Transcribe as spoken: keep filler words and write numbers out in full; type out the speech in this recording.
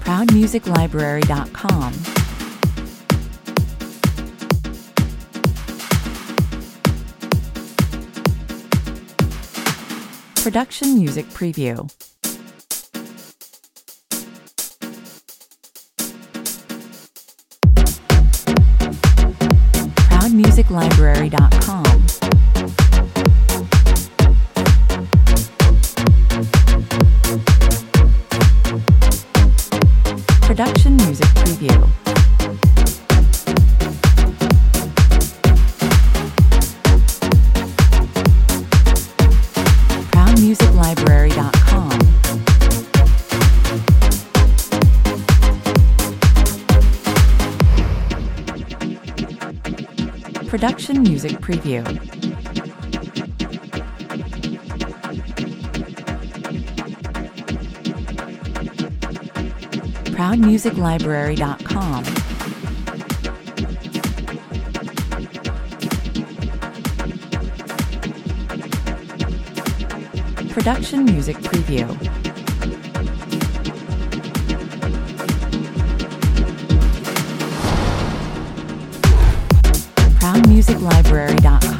proud music library dot com. Production Music Preview. proud music library dot com. Production Music Preview. proud music library dot com. Production Music Preview. proud music library dot com. Production Music Preview. proud music library dot com.